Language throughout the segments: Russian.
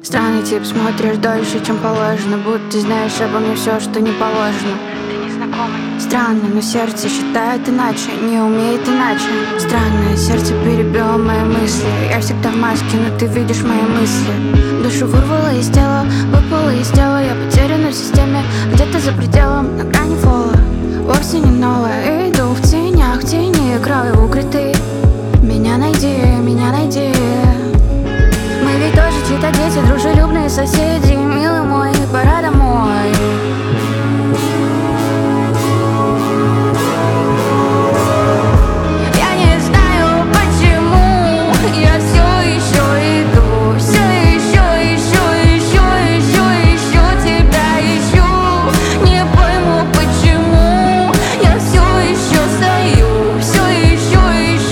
Странный тип, смотришь дольше, чем положено, будто знаешь обо мне все, что не положено. Ты незнакомый. Странно, но сердце считает иначе, не умеет иначе. Странное сердце перебило мои мысли. Я всегда в маске, но ты видишь мои мысли. Душу вырвала из тела, выпала из тела. Я потеряна в системе, где-то за пределом, на грани фола. Вовсе не новая, иду в тенях, в тени играю укрытый. Меня найди, меня найди. Мы ведь тоже чьи-то дети, дружелюбные соседи. Милый мой, пора домой. Я не знаю почему, я все еще иду, все еще тебя ищу. Не пойму почему, я все еще стою, все еще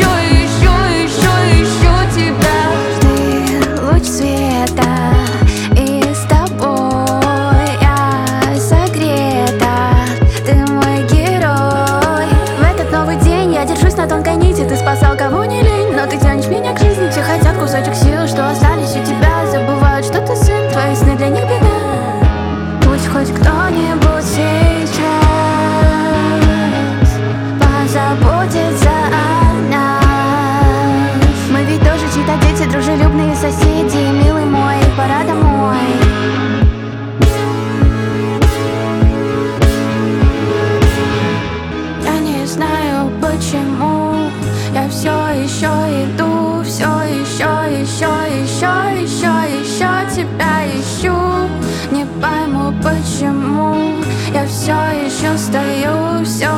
тебя. Ты луч света, и с тобой я согрета. Ты мой герой. В этот новый день я держусь на тонкой нити. Ты спасал кого не лень, но ты тянешь меня к жизни. Все хотят кусочек сил, что остались у тебя. Забывают, что ты сын, твои сны для них беда. Пусть хоть кто-нибудь сейчас позаботится о нас. Мы ведь тоже чьи-то дети, дружелюбные соседи. Милый мой, пора домой. Я не знаю почему, я все еще иду, все еще тебя ищу. Не пойму почему, я все еще стою, все